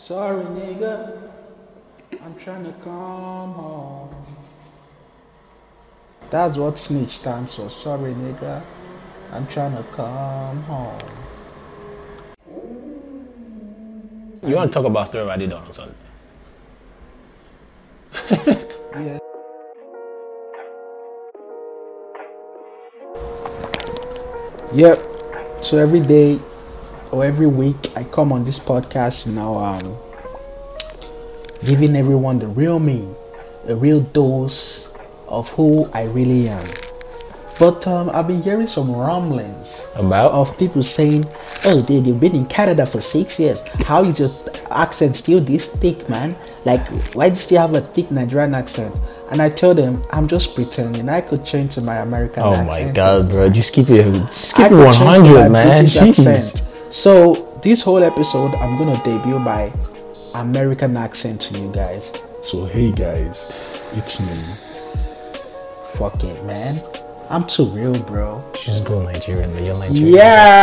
Sorry, nigga, I'm trying to come home. That's what snitch stands for. Sorry, nigga, I'm trying to come home. You want to talk about story I did on Sunday? Yeah. Yep. So every day or every week, I come on this podcast, giving everyone the real me, a real dose of who I really am. But I've been hearing some rumblings About? of people saying, "Oh, they've been in Canada for 6 years. How is your accent still this thick, man? Like, why do you still have a thick Nigerian accent?" And I tell them, I'm just pretending. I could change to my American Oh accent. my god, bro. Just keep it I could change to 100, my man. British Jeez. accent. So this whole episode, I'm gonna debut my American accent to you guys. So hey guys, it's me. Fuck it, man. I'm too real, bro. Just go Nigerian, but you're Nigerian.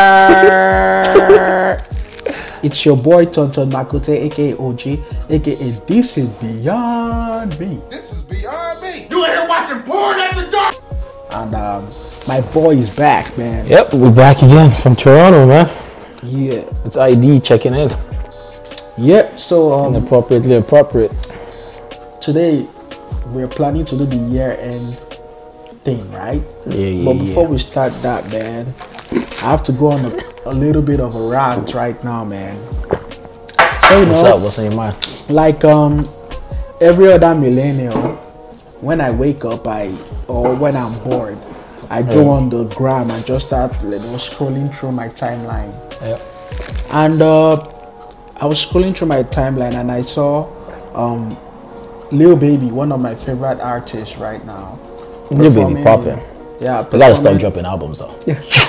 Yeah. It's your boy Tonton Makote, aka OG, aka This Is Beyond Me. This is beyond me. You ain't here watching porn at the dark. And my boy is back, man. Yep, we're back again from Toronto, man. Yeah. It's ID checking in. Yep. So Inappropriately appropriate. today we're planning to do the year-end thing, right? Yeah, But before we start that, man, I have to go on a little bit of a rant right now, man. So What's up? What's on your mind? like every other millennial, when I wake up, or when I'm bored, I go on the gram and just start scrolling through my timeline. Yep. And I was scrolling through my timeline and I saw Lil Baby, one of my favorite artists right now. Lil Baby performing popping. Yeah, They gotta start performing- dropping albums though.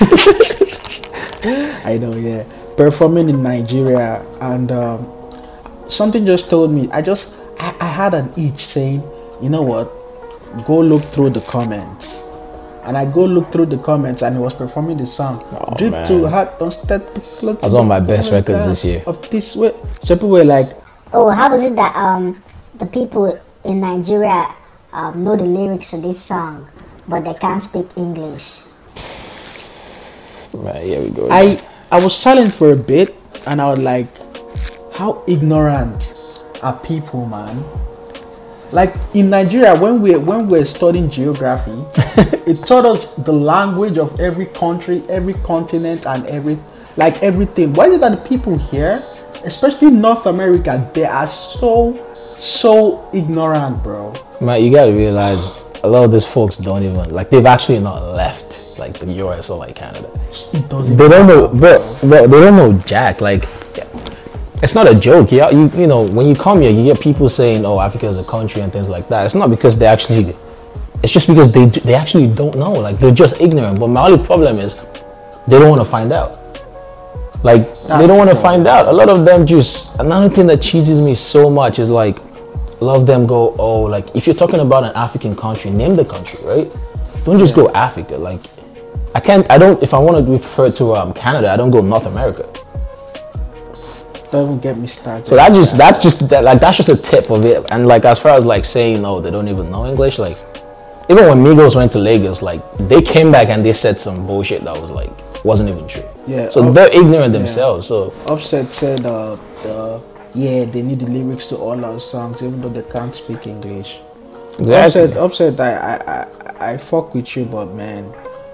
I know, yeah. Performing in Nigeria, and something just told me. I had an itch saying, you know what? Go look through the comments. And I go look through the comments, and he was performing the song. Oh, Drip man. to heart, don't step too close. That's one of my best records this year. Of this way, so people were like, Oh, how was it that the people in Nigeria know the lyrics to this song, but they can't speak English? Right, here we go. I was silent for a bit, and I was like, how ignorant are people, man? Like in Nigeria, when we're studying geography, it taught us the language of every country, every continent, and everything. Why is it that the people here, especially North America, they are so ignorant, bro? Man, you gotta realize a lot of these folks don't even they've actually not left like the US or like Canada. It doesn't. They don't know, matter, bro. They don't know jack. Like, it's not a joke. Yeah, you know when you come here, you get people saying, "Oh, Africa is a country" and things like that. It's not because they actually. It's just because they actually don't know. Like, they're just ignorant. But my only problem is they don't want to find out. Like, they don't want to find out. A lot of them just. Another thing that cheeses me so much is like, a lot of them go, "Oh, like if you're talking about an African country, name the country, right? Don't just go Africa. Like, if I want to refer to Canada, I don't go North America." Don't even get me started. So that's just a tip of it. And like as far as like saying, "Oh, they don't even know English," like even when Migos went to Lagos, like they came back and they said some bullshit that was like wasn't even true. Yeah. So they're ignorant themselves. So Offset said, they need the lyrics to all our songs, even though they can't speak English. exactly. Offset, I fuck with you, but man,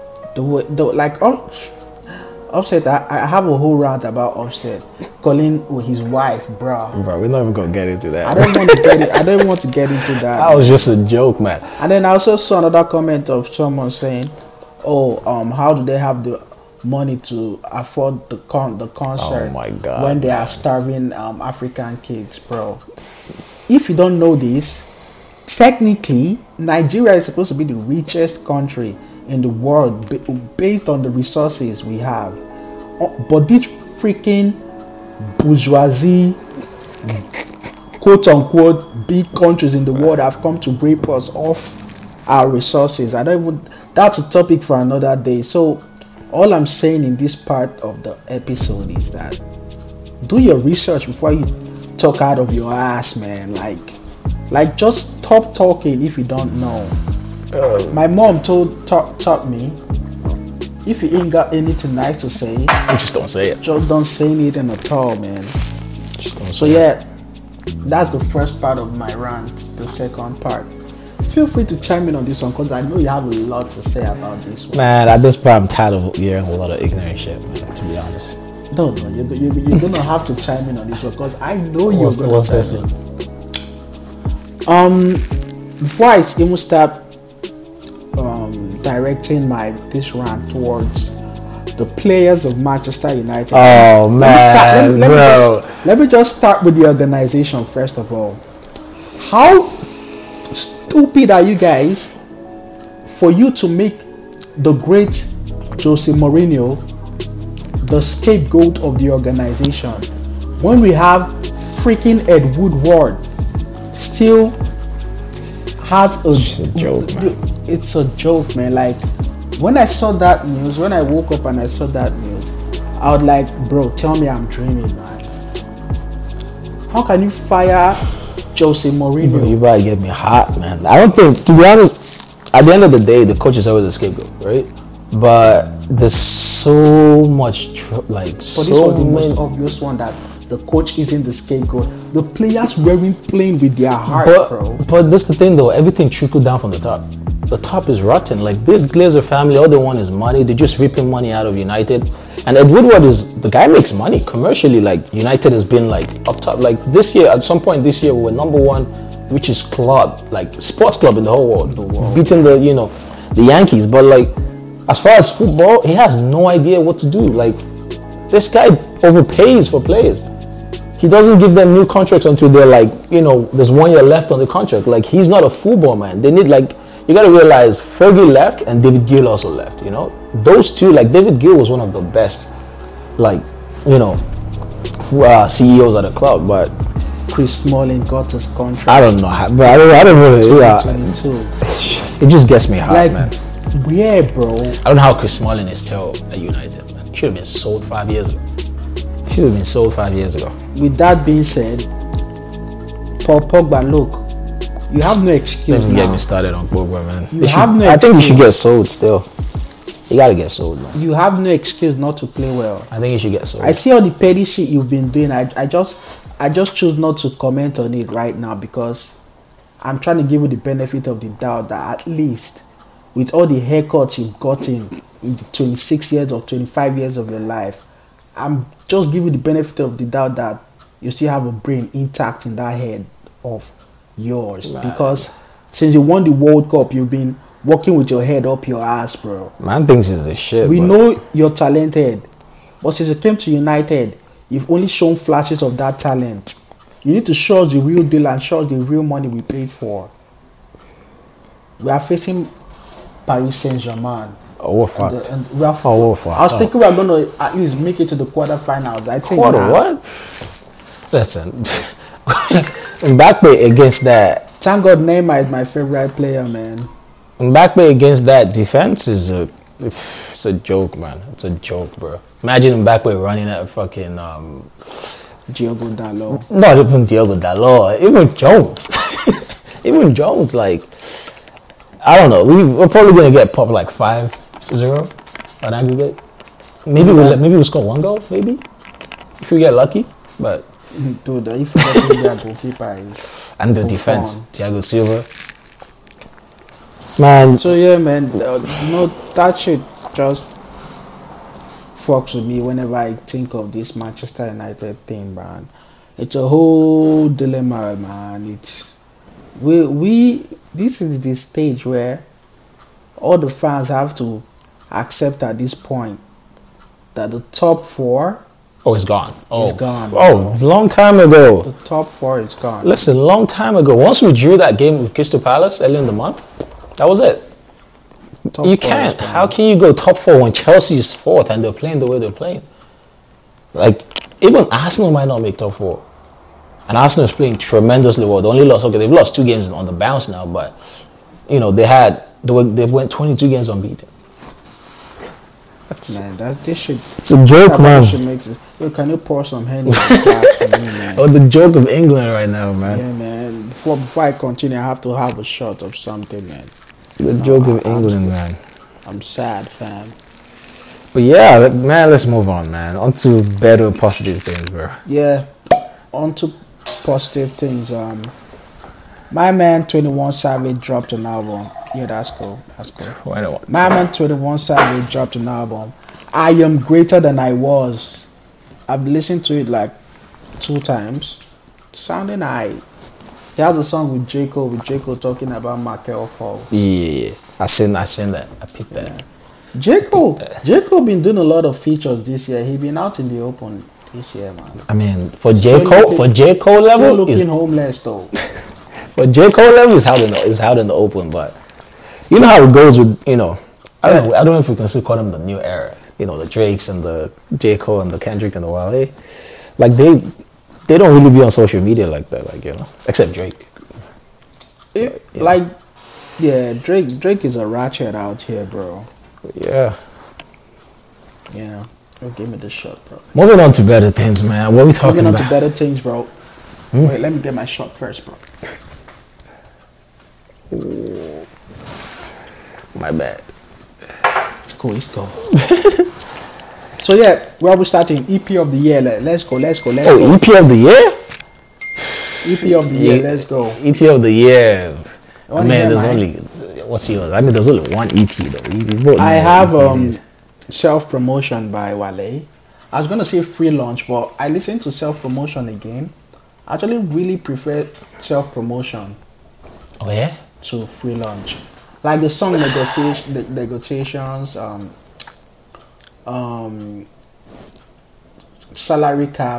Offset, I have a whole rant about Offset calling his wife, bruh. Bro, we're not even gonna get into that. I don't want to get it. I don't want to get into that. That was just a joke, man. And then I also saw another comment of someone saying, "Oh, how do they have the money to afford the concert Oh my God, when they are starving African kids, bro?" If you don't know this, technically Nigeria is supposed to be the richest country in the world based on the resources we have, but these freaking bourgeoisie, quote unquote, big countries in the world have come to rape us off our resources. That's a topic for another day. So all I'm saying in this part of the episode is that do your research before you talk out of your ass, man. Like just stop talking if you don't know. My mom taught me, if you ain't got anything nice to say, Just don't say it. just don't say anything at all, man. Just don't So say it. yeah, that's the first part of my rant. The second part, feel free to chime in on this one because I know you have a lot to say about this one. Man, at this point, I'm tired of hearing a lot of ignorant shit, man, to be honest. No, you're gonna have to chime in on this one because I know you're gonna What's chime this in. one? Before I even start directing this rant towards the players of Manchester United. Oh, man, bro. Let me just start with the organization first of all. How stupid are you guys for you to make the great Jose Mourinho the scapegoat of the organization when we have freaking Ed Woodward still has It's a joke, man. It's a joke, man. Like when I saw that news, when I woke up and I saw that news, I was like, bro, tell me I'm dreaming, man. How can you fire Jose Mourinho? You better get me hot, man. I don't think, to be honest, at the end of the day, the coach is always a scapegoat, right? But there's so much, But this so was the most many. obvious one, that the coach isn't the scapegoat. The players weren't playing with their heart, bro. But that's the thing, though. Everything trickled down from the top. The top is rotten. Like this Glazer family, all they want is money. They're just ripping money out of United. And Ed Woodward the guy makes money commercially. Like United has been like up top. Like this year, at some point this year, we were number one richest club, like sports club in the whole world, beating the Yankees. But like, as far as football, he has no idea what to do. Like this guy overpays for players. He doesn't give them new contracts until they're like, there's 1 year left on the contract. Like he's not a football man. They need you got to realize Fergie left and David Gill also left. Those two, like David Gill was one of the best, CEOs at the club. But Chris Smalling got his contract. I don't know, but I don't really. Yeah, 2022. it just gets me hot, Like, man. yeah, bro. I don't know how Chris Smalling is still at United, man. He should have been sold 5 years ago. With that being said, Paul Pogba, look, you have no excuse Don't even get now. me started on Pogba, man. You have no I think you should excuse. get sold still. You gotta get sold, man. You have no excuse not to play well. I think you should get sold. I see all the petty shit you've been doing. I just choose not to comment on it right now because I'm trying to give you the benefit of the doubt that at least with all the haircuts you've gotten in the 26 years or 25 years of your life, I'm just giving you the benefit of the doubt that you still have a brain intact in that head of yours. Right. Because since you won the World Cup, you've been walking with your head up your ass, bro. Man thinks he's the shit. We but know you're talented, but since you came to United, you've only shown flashes of that talent. You need to show us the real deal and show us the real money we paid for. We are facing Paris Saint-Germain. Oh, we're fucked. And we are Oh, we're fucked. I was thinking we are going to at least make it to the quarterfinals. I think. Quarter nah. what? Listen, Mbappe against that. Thank God Neymar is my favorite player, man. Mbappe against that defense is it's a joke, man. It's a joke, bro. Imagine Mbappe running at fucking Diogo Dalot. not even Diogo Dalot, even Jones. Even Jones, like, I don't know. We're probably gonna get popped like 5-0 on aggregate. Maybe we'll score 1 goal, maybe if we get lucky. But Dude, if you forget their goalkeeper is and the Buffon. defense, Thiago Silva. Man, So yeah, man, that shit just fucks with me whenever I think of this Manchester United thing, man. It's a whole dilemma, man. It's this is the stage where all the fans have to accept at this point that the top four, it's gone. It's gone. Oh, long time ago. the top four is gone. Listen, long time ago. Once we drew that game with Crystal Palace early in the month, that was it. Top You four can't. is gone. How can you go top 4 when Chelsea is 4th and they're playing the way they're playing? Like, even Arsenal might not make top 4. And Arsenal is playing tremendously well. They only lost, they've lost 2 games on the bounce now, but, they went 22 games unbeaten. Man, that this should. It's a joke, man. Should make it. Yo, can you pour some Henny in the glass for me, man? Oh, the joke of England right now, man. Yeah, man. Before I continue, I have to have a shot of something, man. The joke of England, man. I'm sad, fam. But yeah, man, let's move on, man. On to better positive things, bro. Yeah, on to positive things. My man 21 Savage dropped an album. Yeah, that's cool. That's cool. Why not? My man 21 Savage dropped an album. I Am Greater Than I Was. I've listened to it like 2 times. Sounding high. He has a song with J. Cole talking about Michael Fall. Yeah. I seen that. I picked that. J. Cole been doing a lot of features this year. He been out in the open this year, man. I mean, for J. Cole level, still looking homeless though. For J. Cole level, is out in the open. But you know how it goes with, I don't know if we can still call them the new era. The Drakes and the J. Cole and the Kendrick and the Wale. Like they don't really be on social media like that, except Drake. Drake is a ratchet out here, bro. Yeah. Yeah. Oh, give me the shot, bro. Moving on to better things, man. What are we talking about? Moving on to better things, bro. Wait, let me get my shot first, bro. My bad. It's cool. So yeah, where are we starting? EP of the year. Let's go. Oh, EP of the year? EP of the year. Let's go. EP of the year. Man, there's only. What's yours? I mean, there's only one EP though. I have Self Promotion by Wale. I was gonna say Free Lunch, but I listened to Self Promotion again. I actually really prefer Self Promotion. Oh yeah. To Free Lunch, like the song negotiations, salary cap,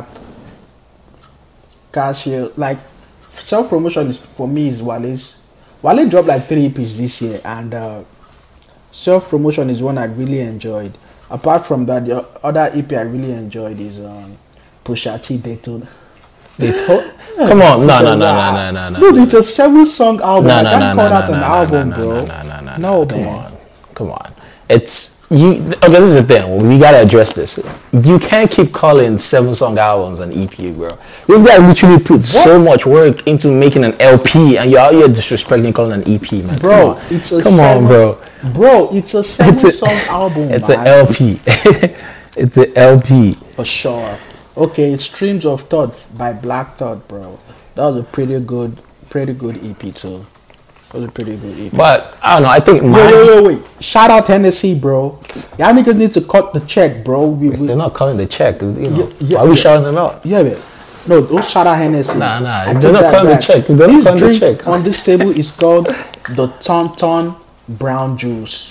cashier. Like Self Promotion is for me is Wale's. Wale dropped like 3 EPs this year, and Self Promotion is one I really enjoyed. Apart from that, the other EP I really enjoyed is Pusha T Daytona. Come on, no. Dude, it's a 7-song album. I can't call that an album, bro. No, come on. It's you. Okay, this is the thing. We gotta address this. You can't keep calling 7-song albums an EP, bro. This guy literally put so much work into making an LP, and you're out here disrespecting calling an EP, man. Bro, it's a Bro, it's a 7-song album. It's an LP. It's an LP for sure. Okay, Streams of Thought by Black Thought, bro. That was a pretty good EP too. That was a pretty good EP. But I don't know. I think wait. Shout out Hennessy, bro. Y'all niggas need to cut the check, bro. They're not cutting the check, why are we shouting them out? Yeah, man. No, don't shout out Hennessy. Nah. They're not cutting the check. They're not cutting the check. On this table is called the Tonton Brown Juice.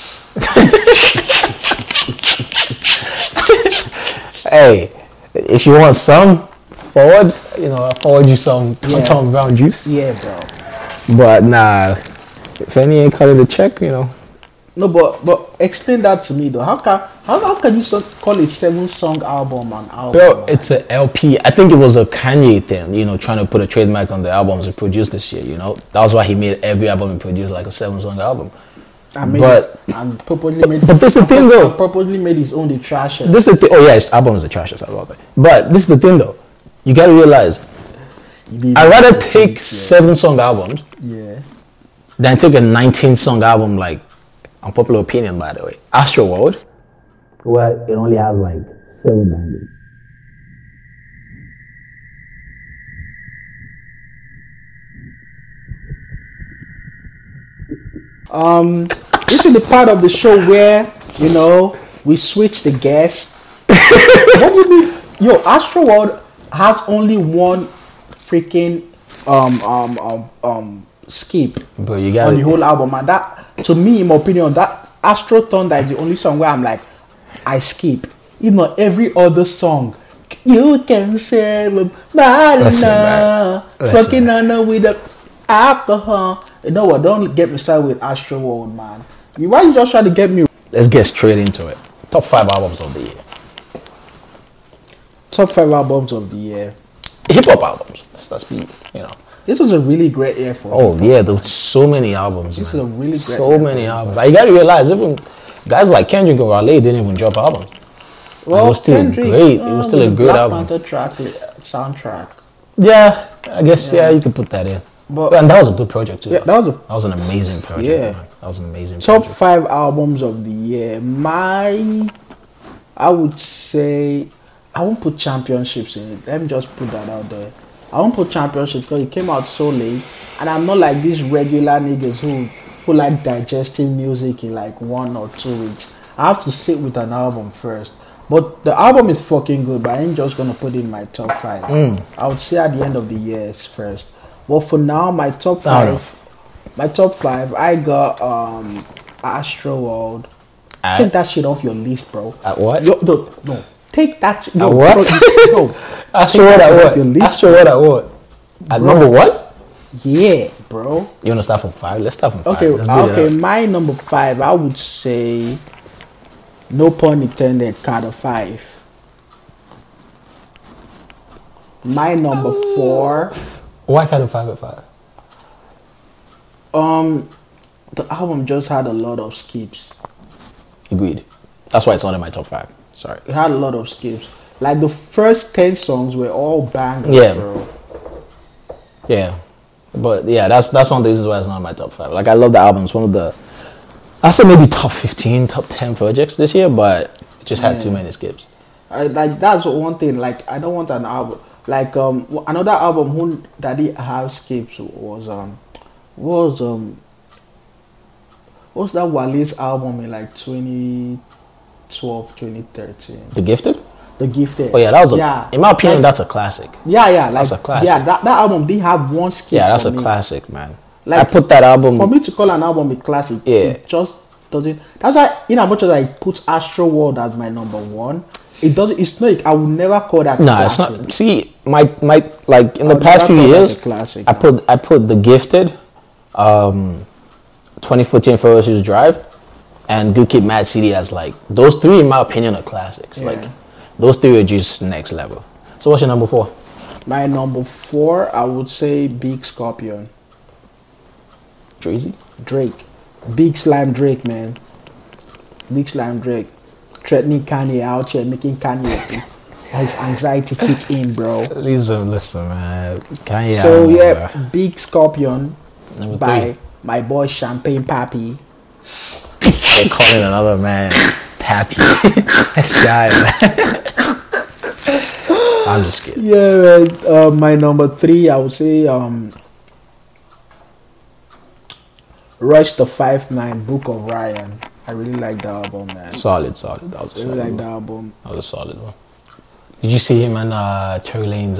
Hey. If you want some, I'll forward you some Tonton Brown Juice. Yeah, bro. But nah, if any ain't cutting the check, No, but explain that to me though. How can you call it 7-song album an album? Bro, it's an LP. I think it was a Kanye thing, trying to put a trademark on the albums he produced this year. That was why he made every album he produced like a 7-song album. But this is the thing though. Purposely made his own the trash. This is the thing. Oh yeah, his album is the trashiest. I love it. But this is the thing though. You gotta realize, I'd rather take 7-song albums, than take a 19-song album like Unpopular Opinion, by the way, Astro World, where it only has like 7 bangers. This is the part of the show where we switch the guest. What do you mean? Yo, Astro World has only one freaking skip but you got on the whole album, and that, to me, in my opinion, that Astro Thunder is the only song where I'm like, I skip. Every other song, you can say Marina smoking on with the alcohol. You know what? Don't get me started with Astro World, man. Why you just trying to get me? Let's get straight into it. Top 5 albums of the year. Top 5 albums of the year. Hip hop albums. Let's be, This was a really great year for. Oh yeah, there was so many albums. This is a really great. So many albums. You gotta realize, even guys like Kendrick and Wale didn't even drop albums. Well, it was still Kendrick, great. It was still a the great Black album. Panther soundtrack. Yeah, I guess you could put that in. But And that was a good project too. yeah, though. that was an amazing project. Yeah. Man. That was an amazing top project. 5 albums of the year. I would say I won't put Championships in it. Let me just put that out there. I won't put Championships because it came out so late, and I'm not like these regular niggas who like digesting music in like 1 or 2 weeks. I have to sit with an album first. But the album is fucking good, but I ain't just gonna put it in my top 5. I would say at the end of the year it's first. But for now, my top 5, I got Astro World. Take that shit off your list, bro. At what? No. Take that shit. At what? No. Astro World at off what? your list, Astro World at what? At number 1? Yeah, bro. You wanna start from 5? Let's start from 5. Okay, Let's build it up. my number 5, I would say, no pun intended, Carter 5. My number 4, Why kind of 5 at 5? the album just had a lot of skips. Agreed. That's why it's not in my top 5. Sorry. It had a lot of skips. Like the first 10 songs were all bangers, Yeah. bro. Yeah. But yeah, that's one of the reasons why it's not in my top 5. Like I love the album. It's one of the, I say maybe top 15, top 10 projects this year, but it just had too many skips. Like that's one thing. Like I don't want an album. Like another album that did have skips was what's that Wale's album in like 2012, 2013? The Gifted? The Gifted. Oh yeah, that was in my opinion, like, that's a classic. Yeah, That's a classic. Yeah, that album did have one skip. Yeah, that's for a me. classic, man. Like, I put that album. For me to call an album a classic, Yeah. it just doesn't. That's why, in as much as I put Astro World as my number 1, it doesn't. It's not. I would never call that. Nah, it's classic. not. See, my like in the would past few never call that years, a classic, I put The Gifted, 2014 Ferocious Drive, and Good Kid, Mad City as like those 3 in my opinion are classics. Yeah. Like those 3 are just next level. So what's your number 4? My number 4, I would say Big Scorpion. Dreezy? Drake. Big Slime Drake, man. Big Slime Drake. Threatening Kanye out here, making Kanye happy. His anxiety kick in, bro. Listen, man. Kanye. So yeah, Big Scorpion Number by 3. my boy Champagne Papi. They're calling another man Pappy. This guy, man. I'm just kidding. Yeah, man. My number 3, I would say Rush the 5'9", Book of Ryan. I really like the album, man. Solid. That was a I really solid like one. the album. That was a solid one. Did you see him and Tory Lanez?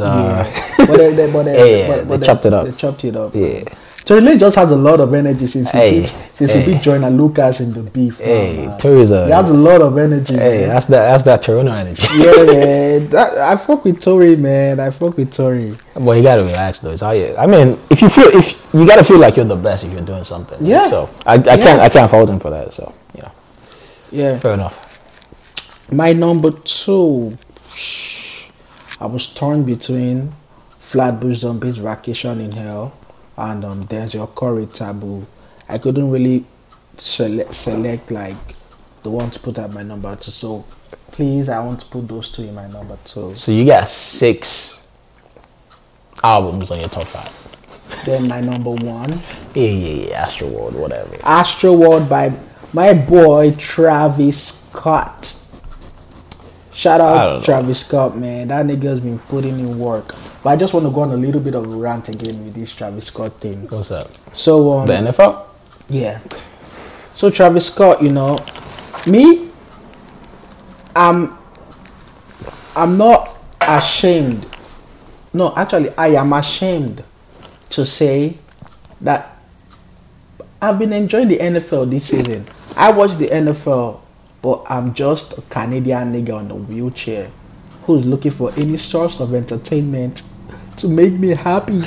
But they chopped it up. They chopped it up. Yeah. Tory Lanez just has a lot of energy since he Hey. beat Joyner Lucas in the beef. Hey, man. Tory's He has a lot of energy. Hey, man. that's that Toronto energy. Yeah, man. I fuck with Tory, man. I fuck with Tory. But you gotta relax though. It's how you. I mean, if you gotta feel like you're the best if you're doing something. Yeah. So I can't fault him for that. So yeah. Yeah. Fair enough. My number 2, I was torn between Flatbush Zombies Vacation in Hell and Denzel Curry Taboo. I couldn't really select like the one to put at my number 2. So please, I want to put those 2 in my number 2. So you got 6 albums on your top 5. Then my number 1, Yeah. Astro World, whatever. Astro World by my boy Travis Scott. Shout I don't out know. Travis Scott, man. That nigga's been putting in work. But I just want to go on a little bit of a rant again with this Travis Scott thing. What's up? So The NFL? yeah. So Travis Scott, me, I'm not ashamed. No, actually, I am ashamed to say that I've been enjoying the NFL this season. I watch the NFL, but I'm just a Canadian nigga on a wheelchair who's looking for any source of entertainment to make me happy,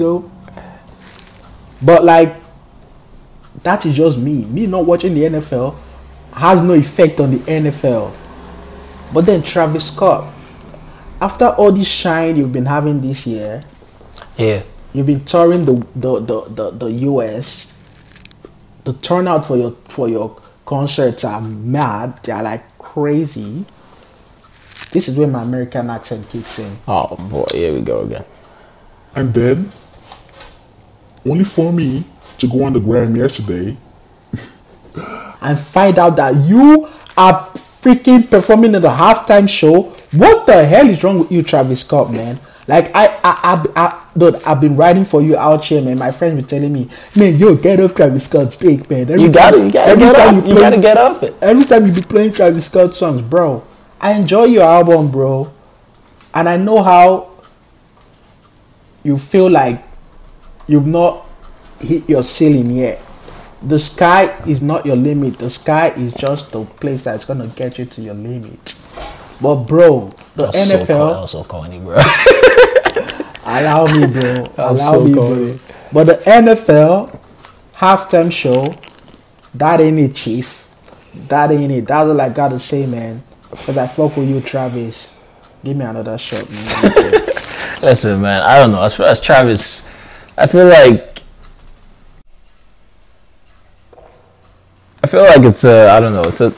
But like, that is just me. Me not watching the NFL has no effect on the NFL. But then Travis Scott, after all this shine you've been having this year, Yeah. you've been touring the US. The turnout for your concerts are mad. They are like crazy. This is where my American accent kicks in. Oh boy, here we go again. And then, only for me to go on the gram yesterday And find out that you are freaking performing in the halftime show. What the hell is wrong with you, Travis Scott, man? Like dude, I've been writing for you out here, man. My friends were telling me, man, yo, get off Travis Scott's take, man. You gotta get off it. Every time you be playing Travis Scott songs, bro, I enjoy your album, bro, and I know how you feel like you've not hit your ceiling yet. The sky is not your limit. The sky is just the place that's gonna get you to your limit. But bro, the NFL. So corny, bro. Allow me, bro. So bro. But the NFL halftime show, that ain't it, Chief. That ain't it. That's all I gotta say, man. Cause I fuck with you, Travis. Give me another shot, man. Listen, man. I don't know. As far as Travis, I feel like it's a. I don't know. It's a.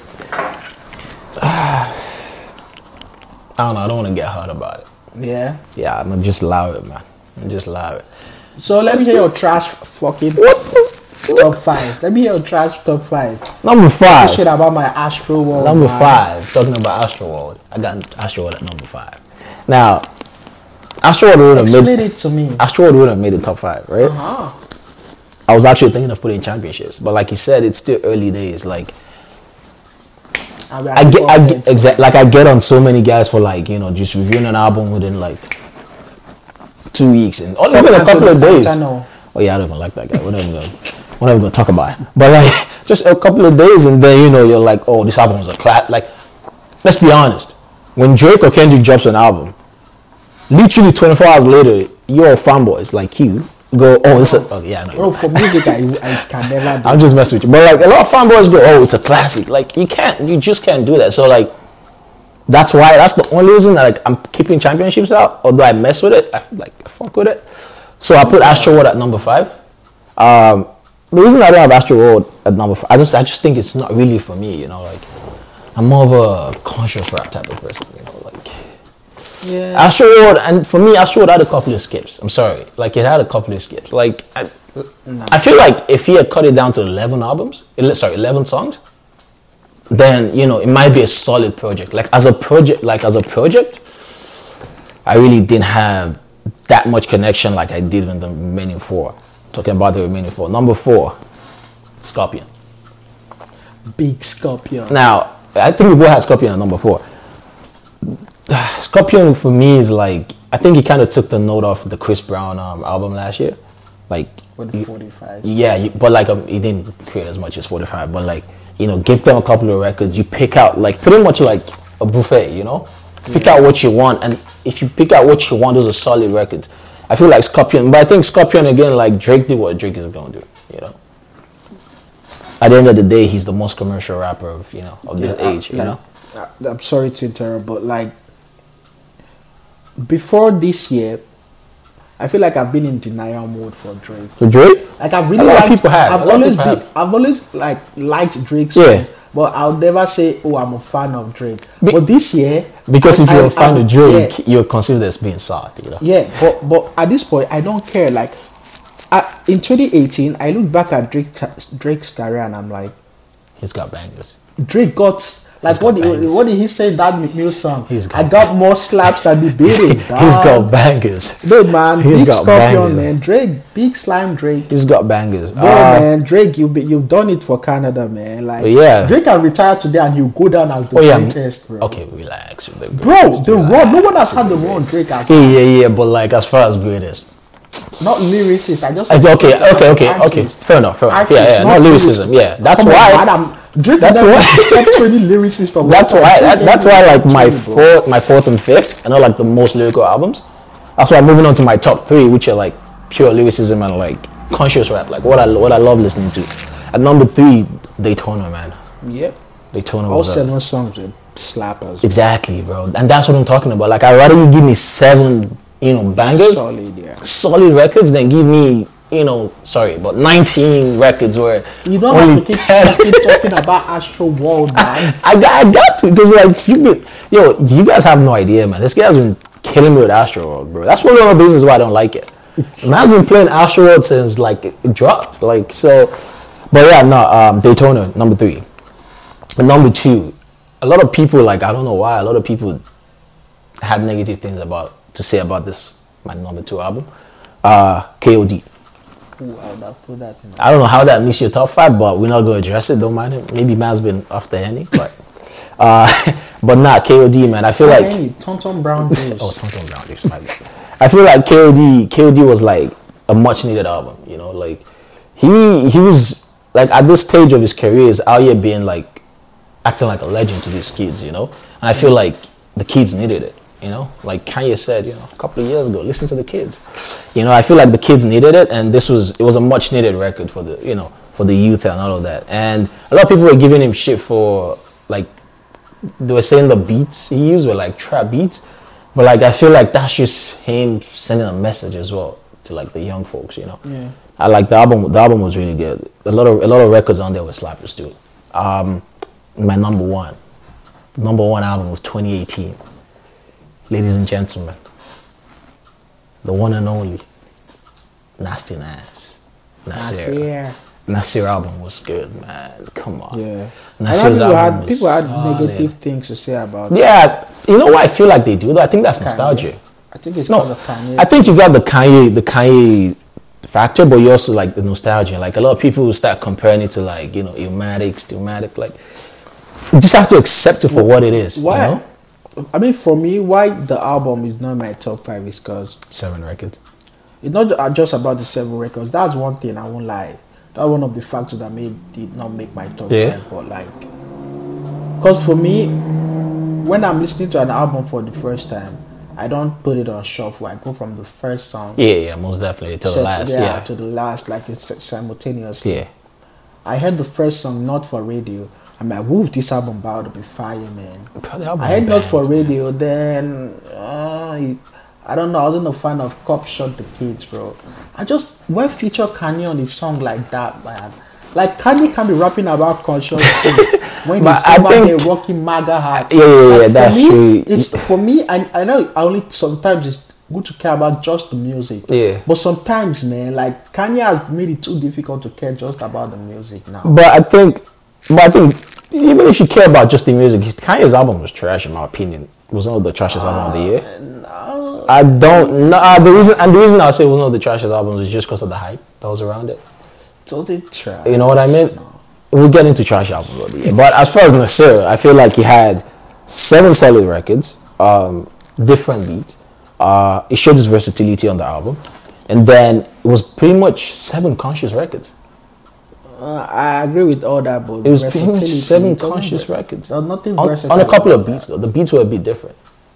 I don't know. I don't want to get hot about it. Yeah. Yeah, I'm gonna just allow it, man. Allow it. So let me hear your trash fucking top 5. Let me hear your trash top 5. Number 5. Shit about my Astro World. Number man. 5. Talking about Astro World. I got Astro World at number 5. Now, Astro World would have Explain made it to me. Astro World would have made the top 5, right? I was actually thinking of putting championships, but like you said, it's still early days. Like I get on so many guys for like, you know, just reviewing an album within like 2 weeks and even a couple of days. Oh yeah, I don't even like that guy. We're not even gonna talk about it. But like just a couple of days and then, you know, you're like, oh, this album was a clap. Like, let's be honest. When Drake or Kendrick drops an album, literally 24 hours later, your fanboys like you go, oh, it's a, oh yeah, no. Bro, for music, I can never do. I'm just messing with you. But like a lot of fanboys go, oh, it's a classic. Like you just can't do that. So like that's the only reason that like I'm keeping championships out. Although I mess with it, I fuck with it. So I put Astro World at number 5. The reason I don't have Astro World at number 5, I just think it's not really for me. You know, like I'm more of a conscious rap type of person. You know, like. Yeah. Astro World, and for me, Astro World had a couple of skips. I'm sorry, like it had a couple of skips. Like I feel like if he had cut it down to 11 songs, then you know it might be a solid project. Like as a project, I really didn't have that much connection like I did with the remaining 4. Talking about the remaining 4. Number 4, Scorpion. Big Scorpion. Now I think we both had Scorpion at number 4. Scorpion for me is like, I think he kind of took the note off the Chris Brown album last year, like with the 45. Yeah, but like he didn't create as much as 45, but like, you know, give them a couple of records. You pick out like pretty much like a buffet, you know, pick out what you want, and if you pick out what you want, those are solid records. I feel like Scorpion, but I think Scorpion again, like Drake did what Drake is gonna do, you know. At the end of the day, he's the most commercial rapper of this age, you know. I'm sorry to interrupt, but like before this year, I feel like I've been in denial mode for Drake. For Drake? Like I've really liked. I've always liked Drake's songs, but I'll never say, oh, I'm a fan of Drake. But this year, because if you're a fan of Drake, you're considered as being soft, you know. Yeah, but at this point, I don't care. Like in 2018, I look back at Drake's career and I'm like, he's got bangers. Drake got. Like what did he say in that McNeil song? I got bangers. more slaps than the beating. He's got bangers. Dude, man, he's big got Scorpion, bangers. man. Drake, big slime Drake. He's got bangers. Man, Drake, you've done it for Canada, man. Like, Drake can retire today and he'll go down as the greatest, bro. Okay, relax. Bro, the run. No one has had the run Drake has. Yeah. But like as far as greatest. Not lyricist. I just okay. Fair enough. Yeah, not lyricism. Yeah, that's why. Drake that's why. That's why. Like my fourth and fifth, are not like the most lyrical albums. That's why I'm moving on to my top 3, which are like pure lyricism and like conscious rap, like what I love listening to. At number 3, Daytona, man. Yep. Daytona all was 7 songs with slappers. Exactly, bro, and that's what I'm talking about. Like I'd rather you give me 7. Bangers, solid, solid records, then give me sorry, but 19 records where You don't only have to 10. keep talking about Astro World, man. I got to, because like you guys have no idea, man. This guy's been killing me with Astro World, bro. That's one of the reasons why I don't like it. Man's been playing Astro World since like it dropped, like so. But yeah, no, Daytona number 3, and number 2. A lot of people, like, I don't know why, a lot of people had negative things to say about this, my number 2 album, KOD. Ooh, I would have put that in. I don't know how that makes your top 5, but we're not going to address it. Don't mind it. Maybe man's been off the henny, but but nah, KOD, man. I feel like Tonton Brown Juice. oh, Tonton Brown Juice. My bad. I feel like KOD was like a much needed album. Like he was like at this stage of his career is out here being like acting like a legend to these kids, and I feel like the kids needed it. Like Kanye said, a couple of years ago, listen to the kids. I feel like the kids needed it, and it was a much needed record for the for the youth and all of that. And a lot of people were giving him shit for like they were saying the beats he used were like trap beats, but like I feel like that's just him sending a message as well to like the young folks. Yeah. I like the album. The album was really good. A lot of records on there were slappers too. My number one album was 2018. Ladies and gentlemen, the one and only Nasty Nas. Nasir album was good, man. Come on. Yeah. Nasir's album People had solid. negative things to say about it. Yeah, you know what I feel like they do though? I think that's nostalgia. I think it's No, because of Kanye. I think you got the Kanye factor, but you also like the nostalgia. Like a lot of people will start comparing it to like, Illmatic, Stillmatic. Like you just have to accept it for what it is. Why? I mean, for me, why the album is not my top 5 is because 7 records. it's not just about the 7 records. That's one thing I won't lie. That's one of the factors that did not make my top 5. But like, because for me, when I'm listening to an album for the first time, I don't put it on shuffle. I go from the first song. Yeah, most definitely to the last. Yeah, to the last, like it's simultaneously. Yeah. I heard the first song not for radio. I'm like, woo, this album about to be fire, man. I heard not for radio, then I don't know. I wasn't a fan of Cop Shot the Kids, bro. When feature Kanye on a song like that, man. Like Kanye can be rapping about conscious things when he's over there rocking MAGA hats. Yeah, that's true. It's for me. I know. Sometimes it's good to care about just the music. Yeah. But sometimes, man, like Kanye has made it too difficult to care just about the music now. But I think even if you care about just the music, Kanye's album was trash in my opinion. It was one of the trashiest album of the year. No. I don't know. The reason I say it was one of the trashiest albums is just because of the hype that was around it. Totally trash. You know what I mean? We'll get into trash albums of the year. But as far as Nasir, I feel like he had 7 solid records, different beats. It showed his versatility on the album. And then it was pretty much 7 conscious records. I agree with all that, but It was pretty much 7 conscious records. There's nothing on a couple of beats though. The beats were a bit different.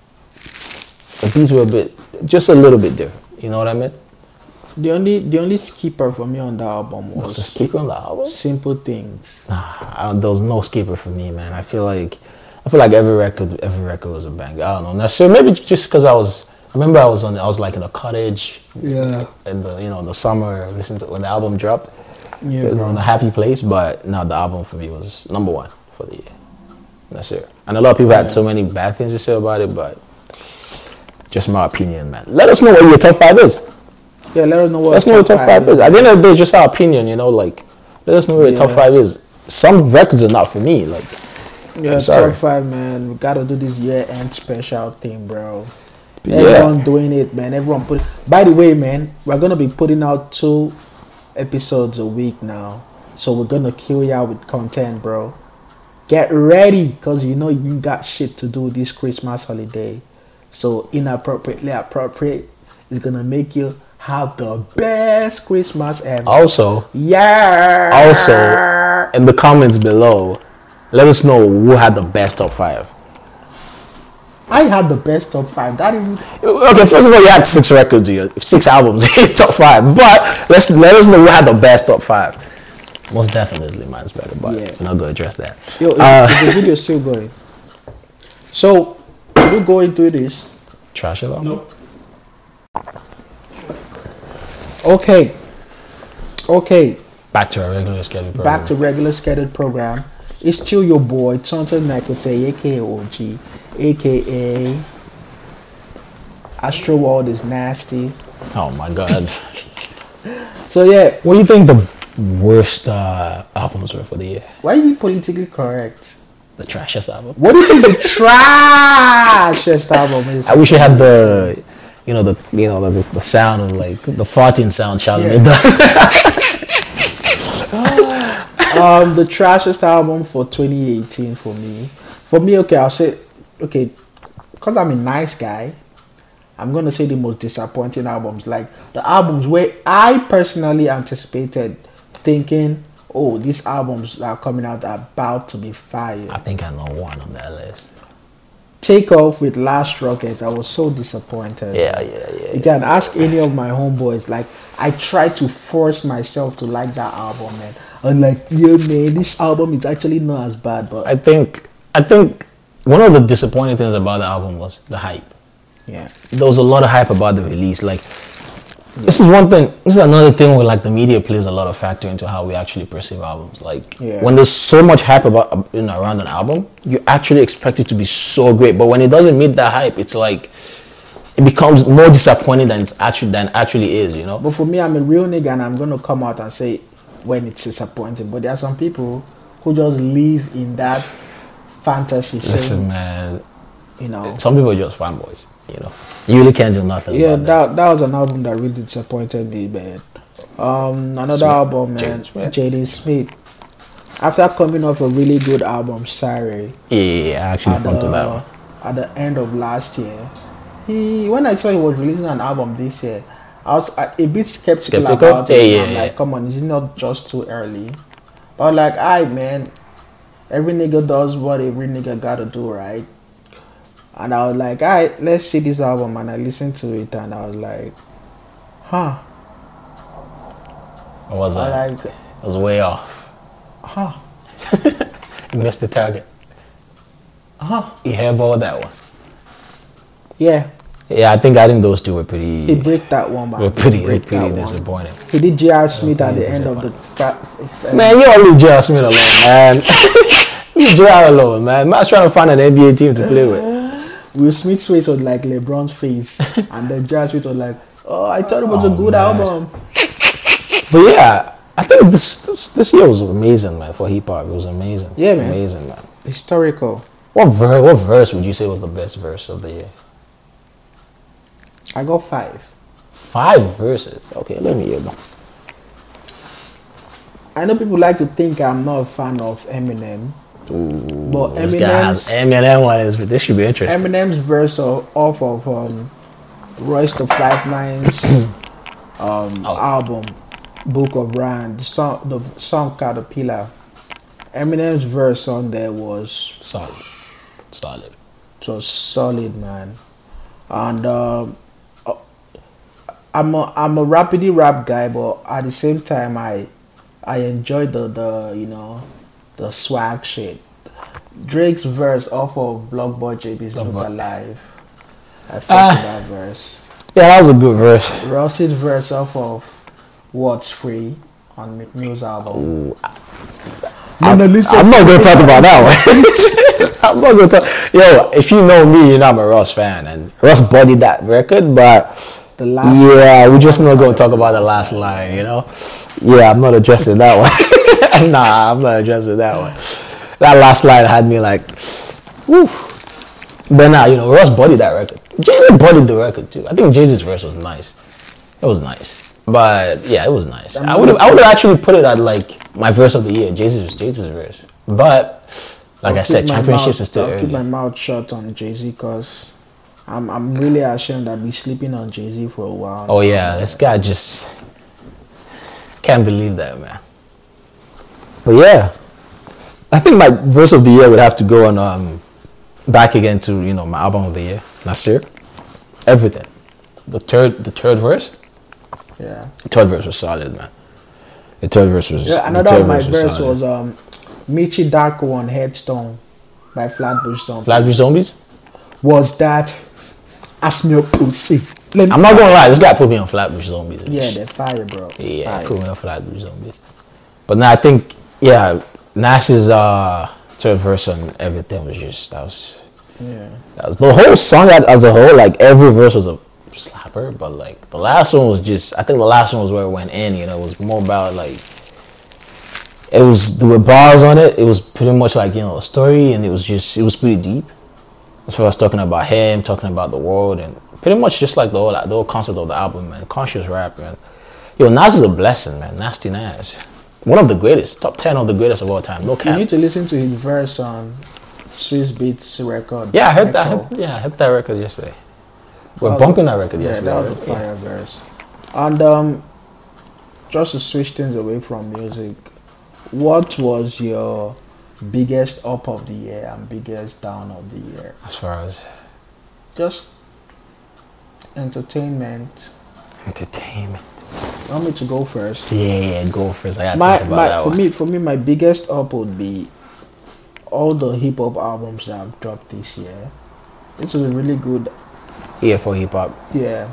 Just a little bit different. You know what I mean? The only skipper for me on the album was The skipper on the album? Simple Things. There was no skipper for me, man. I feel like every record was a banger. I don't know. Now, so maybe just because I remember I was like in a cottage. Yeah. In the summer, listening to when the album dropped. Yeah. In a happy place, but no, the album for me was number 1 for the year. That's it. And a lot of people had so many bad things to say about it, but just my opinion, man. Let us know what your top 5 is. Yeah, let us know what your top 5 is. At the end of the day, it's just our opinion, like let us know what your top 5 is. Some records are not for me, like. Yeah, top 5, man. We gotta do this year-end special thing, bro. Everyone doing it, man. Everyone put. By the way, man, we're gonna be putting out 2 episodes a week now, so we're gonna kill y'all with content, bro. Get ready, cause you ain't got shit to do this Christmas holiday. So inappropriately appropriate is gonna make you have the best Christmas ever. Also, in the comments below, let us know who had the best top 5. I had the best top 5. That is okay. First of all, you had 6 records, 6 albums, top 5. But let us know who had the best top 5. Most definitely, mine's better, but we're not gonna address that. Yo, the video's still going. So we'll go into this. Trash it out. Nope. Okay, Okay, Back to our regular schedule. back to regular scheduled program. It's still your boy Tonto Nakote, aka OG, aka Astro World is nasty. Oh my god. So yeah, What do you think the worst albums were for the year? why are you politically correct? The trashiest album. What do you think the trashest album is? I wish I had the sound of like the farting sound Charlamagne does. The trashest album for 2018 for me. For me, okay, I'll say, okay, because I'm a nice guy, I'm going to say the most disappointing albums. Like the albums where I personally anticipated thinking, oh, these albums that are coming out are about to be fire. I think I know one on that list. Take Off with Last Rocket. I was so disappointed. Yeah. You can ask any of my homeboys. Like, I tried to force myself to like that album, man. I'm like, yeah, man, this album is actually not as bad, but I think one of the disappointing things about the album was the hype. yeah, There was a lot of hype about the release. Like, this is one thing. This is another thing where like the media plays a lot of factor into how we actually perceive albums. Like, Yeah. when there's so much hype about around an album, you actually expect it to be so great. But when it doesn't meet that hype, it's like it becomes more disappointing than it actually is. You know. but for me, I'm a real nigga, and I'm gonna come out and say when it's disappointing. But there are some people who just live in that fantasy. Listen, saying, man. you know, Some people are just fanboys. You know. You really can't do nothing. yeah, about that was an album that really disappointed me, man. Another Smith. album, man, Jaden Smith. Jaden Smith. After coming off a really good album, Sorry, Yeah, I actually fucked with that one. at the end of last year, when I saw he was releasing an album this year, I was a bit skeptical about it. Yeah, I'm yeah. like, come on, is it not just too early? But like, man, every nigga does what every nigga gotta do, right? And I was like, let's see this album, and I listened to it, and I was like, huh, What was that? I like, It was way off. huh, You missed the target. huh, You hairballed that one. yeah, Yeah, I think those two were pretty. he break that one, man. Were pretty He break that one. disappointing. He did J.R. Smith at the end of the. Man, you all leave J.R. Smith alone, man. Leave J.R. alone, man. Man's trying to find an NBA team to play with. Will Smith's face was like LeBron's face, and then J.R. Smith was like, "Oh, I thought it was a good man. album." But yeah, I think this year was amazing, man, for hip hop. It was amazing. Yeah, man. Amazing, man. Historical. What verse would you say was the best verse of the year? I got 5. 5 verses. Okay, let me hear them. I know people like to think I'm not a fan of Eminem, but This guy has Eminem one is. This should be interesting. Eminem's verse off of Royce the 5'9's album, Book of Rhymes, the song Caterpillar. Eminem's verse on there was Solid. it was solid, man. And I'm a rapidly rap guy, but at the same time I enjoy the swag shit. Drake's verse off of Block Boy JB's Look Alive. I fucked with that verse. Yeah, that was a good verse. Ross's verse off of What's Free on McNeil's album. I'm not going to talk about that one. I'm not going to talk. Yo, if you know me, you know I'm a Ross fan, and Ross bodied that record, but The last we're just not going to talk about the last line, you know? Yeah, I'm not addressing that one. Nah, I'm not addressing that one. That last line had me like, woof. But nah, Ross bodied that record. Jay-Z bodied the record too. I think Jay-Z's verse was nice. It was nice. But yeah, it was nice. I would have actually put it at like my verse of the year, Jay-Z's verse. But like I said, championships is still I'll keep early. my mouth shut on Jay-Z because I'm really ashamed I've been sleeping on Jay-Z for a while. Oh yeah, this guy just can't believe that, man. But yeah, I think my verse of the year would have to go on back again to my album of the year, Nasir. Everything. The third verse. Yeah. The third verse was solid, man. The third verse was. Yeah, the another third of my verse solid. was Michi Darko on Headstone by Flatbush Zombies. Flatbush Zombies. Was that Ask me a pussy? I'm not gonna lie, this guy put me on Flatbush Zombies. Yeah, they're fire, bro. Yeah, Fire. put me on Flatbush Zombies. But now I think, yeah, Nas's third verse on everything was just that was the whole song as a whole. Like every verse was a slapper, but like the last one was just. I think the last one was where it went in. You know, it was more about like. It was there were bars on it. It was pretty much like a story, and it was pretty deep. As far as talking about him, talking about the world, and pretty much just like the whole concept of the album, man. Conscious rap, man. Yo, Nas is a blessing, man. Nasty Nas. One of the greatest, top 10 of the greatest of all time. No cap. You need to listen to his verse on Swiss Beats record. Yeah, I heard that record yesterday. We're bumping that record yesterday. Yeah, that was a fire verse. And just to switch things away from music, what was your biggest up of the year and biggest down of the year? As far as just entertainment. You want me to go first? Yeah, go first. I gotta think about that for me, my biggest up would be all the hip hop albums that I've dropped this year. This is a really good. Yeah, for hip hop. Yeah.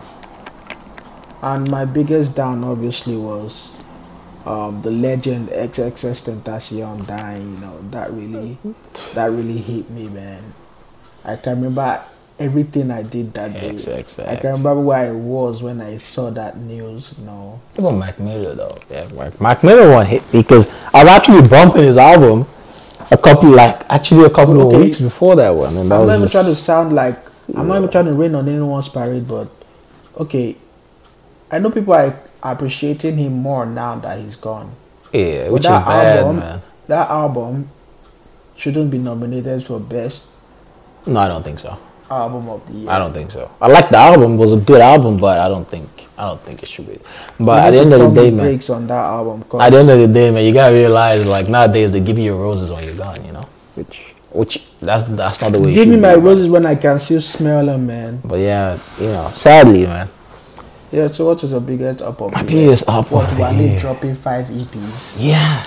And my biggest down obviously was the legend XXX Tentacion dying. You know, that really hit me, man. I can remember everything I did that day. I can remember where I was when I saw that news. You know. Even Mac Miller though. Yeah, Mac Miller one hit because I was actually bumping his album a couple of weeks before that one, and that I'm not even trying to sound like I'm not even trying to rain on anyone's parade, but okay, I know people are appreciating him more now that he's gone. Yeah, which is bad, man. That album shouldn't be nominated for best. No, I don't think so. Album of the year. I don't think so. I like the album; it was a good album, but I don't think it should be. But at the end of the day, man, breaks on that album. At the end of the day, man, you gotta realize, like nowadays, they give you your roses when you're gone. You know, which that's not the way. Give me my roses when I can still smell them, man. But yeah, sadly, man. Yeah. So what is the biggest up of? My biggest up of the year. year. Dropping 5 EPs. Yeah.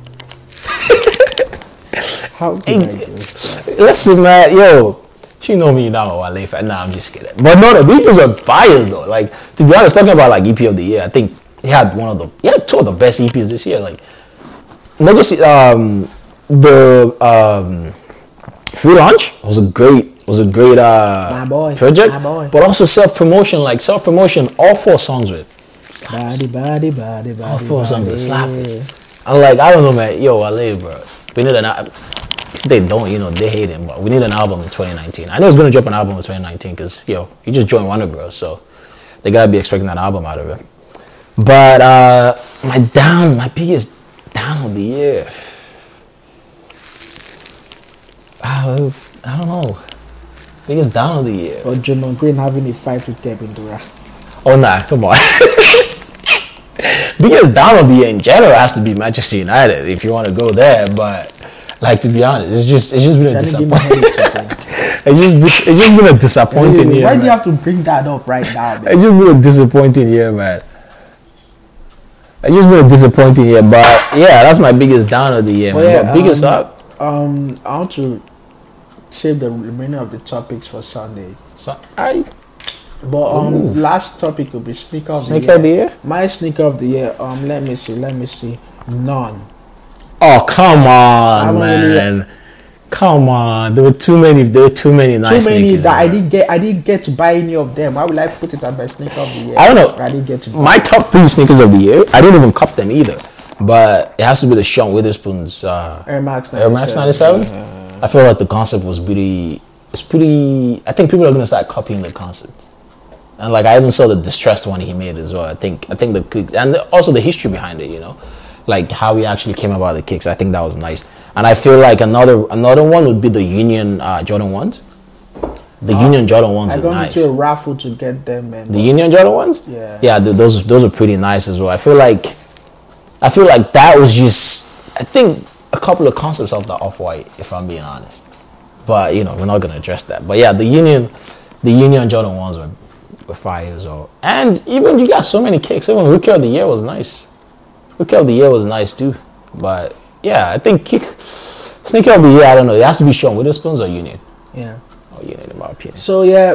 How did I do that? Listen, man, yo. She know me now, Wale fan. Nah, I'm just kidding. But no, the EPs are fire though. Like, to be honest, talking about like EP of the year, I think he had two of the best EPs this year. Like, Free Lunch was a great project. My boy. But also self-promotion, all 4 songs with Body. all 4 songs with slappers. I'm like, I don't know, man. Yo, Wale, bro. We need if they don't, they hate him, but we need an album in 2019. I know he's going to drop an album in 2019 because, he just joined Warner Bros. So they got to be expecting that album out of him. But my biggest down of the year, I don't know. Biggest down of the year. Or Draymond Green having a fight with Kevin Durant. Oh, nah, come on. Biggest down of the year in general has to be Manchester United if you want to go there, but like, to be honest, it's just been a disappointment. It's just been a disappointing year. Why do you have to bring that up right now, man? It's just been a disappointing year, man. It's just been a disappointing year, but yeah, that's my biggest down of the year, man. Yeah, but biggest up. I want to save the remainder of the topics for Sunday. But last topic will be sneaker of the year. My sneaker of the year. Let me see. None. Oh, come on, man. Come on. There were too many nice sneakers. Too many that I didn't get to buy any of them. Why would I put it as my sneaker of the year? I don't know. I didn't get to buy. My top 3 sneakers of the year, I didn't even cop them either. But it has to be the Sean Witherspoon's Air Max 97. I feel like the concept was pretty. I think people are gonna start copying the concept. And like, I even saw the distressed one he made as well. I think the kicks and also the history behind it, like how he actually came about the kicks. I think that was nice. And I feel like another one would be the Union Jordan 1s. The Union Jordan 1s are nice. I got into a raffle to get them, man. The Union Jordan 1s? Yeah. Yeah, those are pretty nice as well. I feel like that was just, I think, a couple of concepts of the Off-White, if I'm being honest. But we're not gonna address that. But yeah, the Union Jordan 1s were fire as well. And even you got so many kicks. Even Rookie of the Year was nice. Rookie of the Year was nice too. But yeah, I think sneaker of the year, I don't know. It has to be Sean Witherspoon's or Union. Yeah. Or Union, in my opinion. So yeah,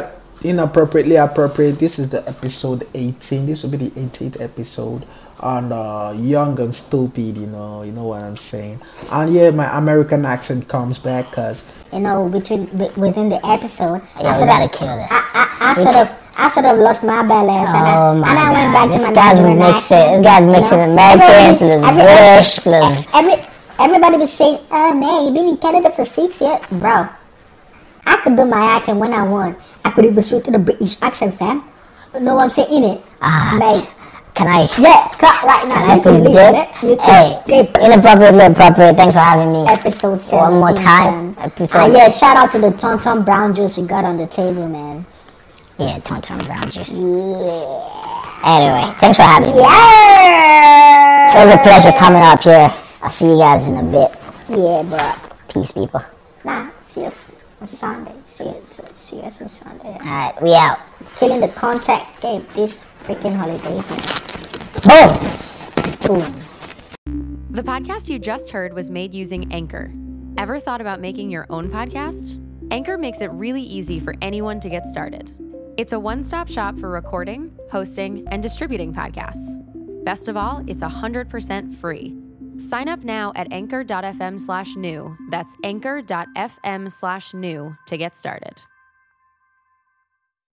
inappropriately appropriate. This is the episode 18. This will be the 18th episode on Young and Stupid. You know what I'm saying. And yeah, my American accent comes back because within the episode, Yeah, we gotta kill this. I sort of lost my balance, Oh my and I went god, back this to my guy's Nigerian mixing. accent, This guy's mixing American plus British plus. Everybody was saying, "Oh man, you've been in Canada for 6 years, bro." I could do my accent when I want. I could even switch to the British accent, fam. You know what I'm saying? In it, like. Can I? Yeah, cut right now. Can I please dip? Hey, inappropriately appropriate. Thanks for having me. Episode 17. One more time. Episode. Yeah, shout out to the Tonton Brown juice we got on the table, man. Yeah, Tonton Brown juice. Yeah. Anyway, thanks for having me. Yeah. So it was a pleasure coming up here. I'll see you guys in a bit. Yeah, bro. Peace, people. Nah, see us on Sunday. See us on Sunday. Alright, we out. Killing the contact game this freaking holidays, man. Boom. The podcast you just heard was made using Anchor. Ever thought about making your own podcast? Anchor makes it really easy for anyone to get started. It's a one-stop shop for recording, hosting, and distributing podcasts. Best of all, it's 100% free. Sign up now at anchor.fm/new. That's anchor.fm/new to get started.